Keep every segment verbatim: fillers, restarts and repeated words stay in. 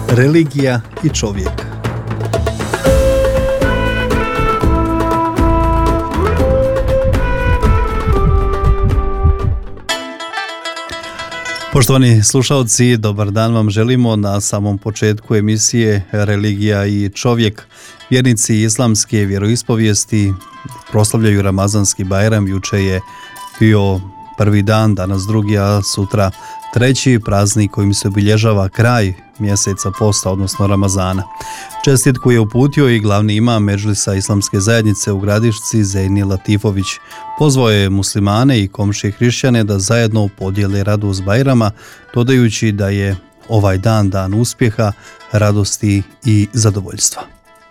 Religija i čovjek. Poštovani slušalci, dobar dan vam želimo na samom početku emisije Religija i čovjek. Vjernici islamske vjeroispovijesti proslavljaju Ramazanski Bajram. Juče je bio prvi dan, danas drugi, a sutra treći praznik kojim se obilježava kraj mjeseca posta, odnosno Ramazana. Čestitku je uputio i glavni imam Medžlisa Islamske zajednice u Gradišci, Zejni Latifović. Pozvao je muslimane i komšije hrišćane da zajedno podijele radost Bajrama, dodajući da je ovaj dan dan uspjeha, radosti i zadovoljstva.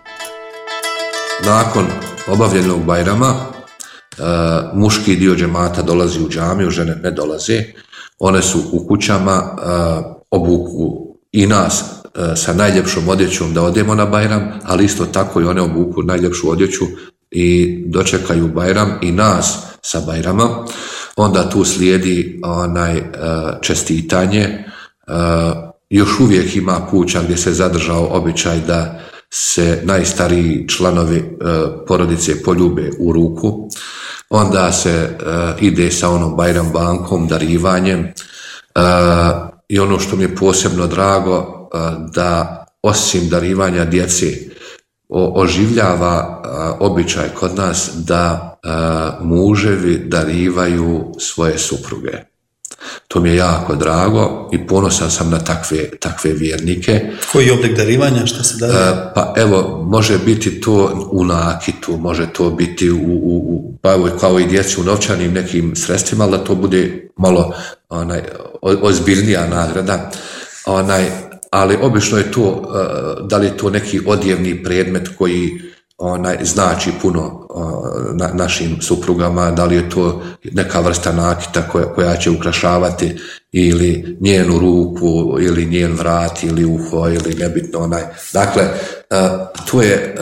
Nakon obavljenog Bajrama, Uh, muški dio džemata dolazi u džamiju, žene ne dolaze. One su u kućama, uh, obuku i nas uh, sa najljepšom odjećom da odemo na Bajram, ali isto tako i one obuku najljepšu odjeću i dočekaju Bajram i nas sa Bajrama. Onda tu slijedi onaj uh, čestitanje. Uh, još uvijek ima kuća gdje se zadržao običaj da se najstariji članovi uh, porodice poljube u ruku. Onda se uh, ide sa onom Bajram bankom, darivanjem. Uh, I ono što mi je posebno drago, uh, da osim darivanja djece o, oživljava uh, običaj kod nas da uh, muževi darivaju svoje supruge. To mi je jako drago i ponosan sam na takve, takve vjernike. Koji je oblik darivanja? Šta se daruje? E, pa evo, može biti to u nakitu, može to biti u, u, u pa evo, kao i djeci u novčanim nekim sredstvima, ali da to bude malo onaj, ozbiljnija nagrada. Onaj, ali obično je to, da li je to neki odjevni predmet koji onaj, znači puno na, našim suprugama, da li je to neka vrsta nakita koja, koja će ukrašavati ili njenu ruku ili njen vrat ili uho ili nebitno onaj. Dakle, to je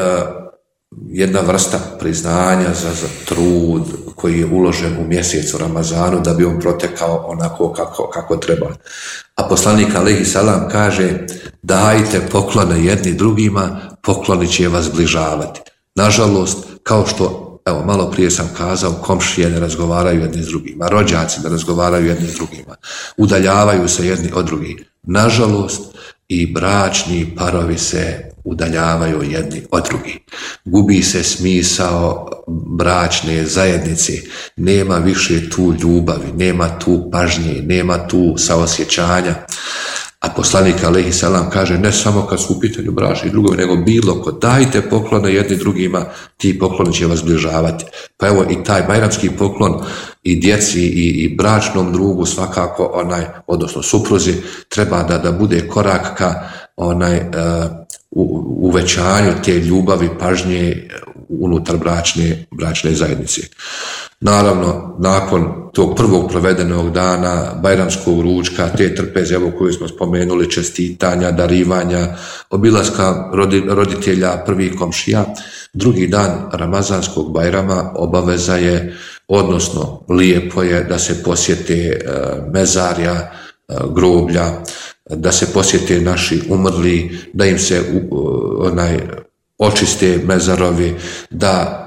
jedna vrsta priznanja za, za trud koji je uložen u mjesecu Ramazanu da bi on protekao onako kako, kako treba. A poslanik alejhi selam kaže: dajte poklone jedni drugima, pokloni će vas zbližavati. Nažalost, kao što, evo, malo prije sam kazao, komšije ne razgovaraju jedni s drugima, rođaci ne razgovaraju jedni s drugima, udaljavaju se jedni od drugih. Nažalost, i bračni parovi se udaljavaju jedni od drugih. Gubi se smisao bračne zajednice, nema više tu ljubavi, nema tu pažnje, nema tu saosjećanja. A poslanik alejhi selam kaže ne samo kad su u pitanju bračni drugovi, nego bilo ko, dajte poklone jedni drugima, ti pokloni će vas zbližavati. Pa evo i taj bajramski poklon i djeci i, i bračnom drugu svakako onaj, odnosno supruzi, treba da, da bude korak ka onaj uh, u, uvećanju te ljubavi, pažnje unutar bračne, bračne zajednice. Naravno, nakon tog prvog provedenog dana, bajramskog ručka, te trpeze evo koju smo spomenuli, čestitanja, darivanja, obilaska roditelja, prvih komšija, drugi dan Ramazanskog Bajrama obaveza je, odnosno lijepo je da se posjete mezarja, groblja, da se posjete naši umrli, da im se onaj, očiste mezarovi, da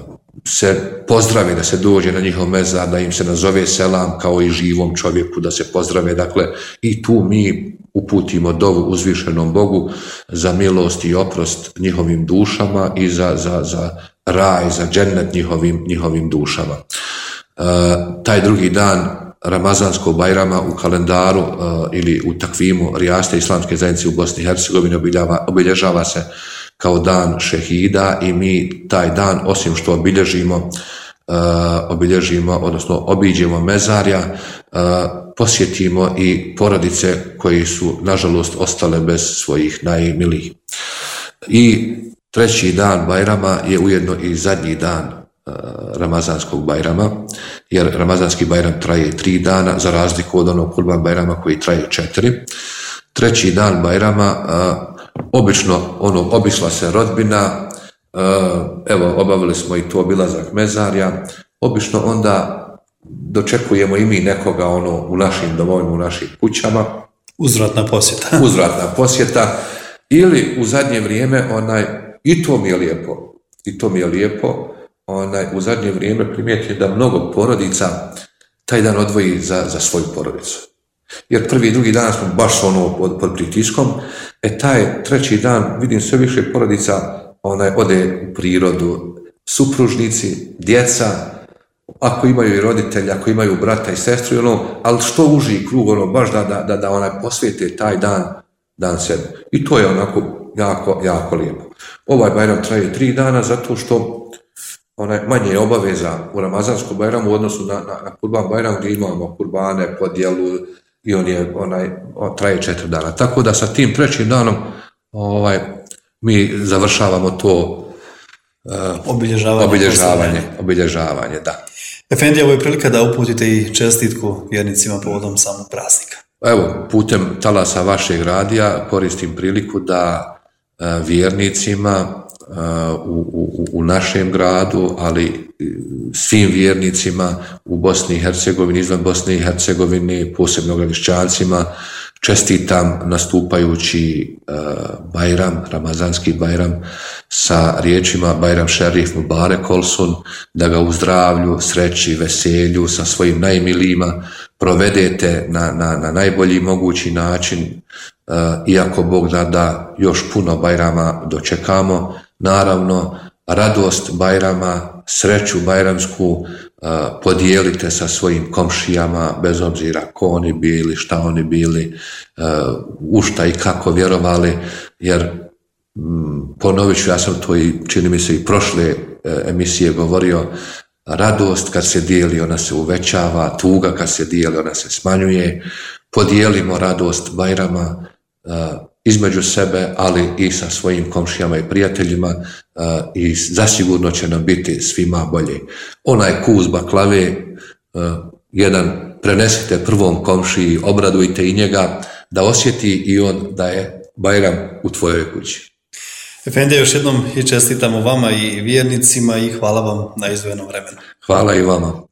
se pozdrave, da se dođe na njihov mezar, da im se nazove selam kao i živom čovjeku, da se pozdrave. Dakle, i tu mi uputimo dovu uzvišenom Bogu za milost i oprost njihovim dušama i za, za, za raj, za džennet njihovim, njihovim dušama. E, taj drugi dan Ramazanskog Bajrama u kalendaru e, ili u takvimu Rijaste Islamske zajednice u Bosni i Hercegovini obilježava, obilježava se kao dan šehida i mi taj dan, osim što obilježimo, uh, obilježimo, odnosno obiđemo mezarja, uh, posjetimo i porodice koji su, nažalost, ostale bez svojih najmilijih. I treći dan Bajrama je ujedno i zadnji dan uh, Ramazanskog Bajrama, jer Ramazanski Bajram traje tri dana, za razliku od onog Kurban Bajrama koji traje četiri. Treći dan Bajrama, uh, obično ono, obišla se rodbina, evo obavili smo i tu obilazak mezarja, obično onda dočekujemo i mi nekoga ono, u našim domovima, u našim kućama. Uzvratna posjeta. Uzvratna posjeta ili u zadnje vrijeme, onaj, i to mi je lijepo, i to mi je lijepo, onaj, u zadnje vrijeme primijetim da mnogo porodica taj dan odvoji za, za svoju porodicu. Jer prvi i drugi dan smo baš ono pod, pod pritiskom, e taj treći dan vidim sve više porodica onaj, ode u prirodu, supružnici, djeca, ako imaju i roditelji, ako imaju brata i sestru, ono, ali što uži krug, ono, baš da, da, da, da onaj posvijete taj dan, dan sebi. I to je onako jako, jako lijepo. Ovaj Bajram traje tri dana zato što onaj, manje je obaveza u Ramazanskom Bajramu u odnosu na, na, na Kurban Bajram gdje imamo kurbane, podjelu i on je, onaj, on traje četiri dana. Tako da sa tim trećim danom ovaj, mi završavamo to uh, obilježavanje, obilježavanje, obilježavanje, da. Efendija, ovo je prilika da uputite i čestitku vjernicima povodom samog praznika. Evo, putem talasa vašeg radija koristim priliku da uh, vjernicima U, u, u našem gradu, ali svim vjernicima u Bosni i Hercegovini, izvan Bosne i Hercegovine, posebno Gradišćancima, čestitam nastupajući uh, Bajram, Ramazanski Bajram, sa riječima Bajram Šerif Mubarek Olsun, da ga u zdravlju, sreći, veselju sa svojim najmilijima provedete na, na, na najbolji mogući način, uh, iako Bog da da još puno Bajrama dočekamo. Naravno, radost Bajrama, sreću bajramsku uh, podijelite sa svojim komšijama, bez obzira ko oni bili, šta oni bili, uh, u šta i kako vjerovali, jer mm, ponovit ću, ja sam to i čini mi se i prošle uh, emisije govorio, radost kad se dijeli ona se uvećava, tuga kad se dijeli ona se smanjuje, podijelimo radost Bajrama uh, između sebe, ali i sa svojim komšijama i prijateljima uh, i zasigurno će nam biti svima bolje. Onaj kus baklave, uh, jedan prenesite prvom komšiji, obradujte i njega, da osjeti i on da je Bajram u tvojoj kući. Efendija, još jednom i čestitamo vama i vjernicima i hvala vam na izdvojenom vremenu. Hvala i vama.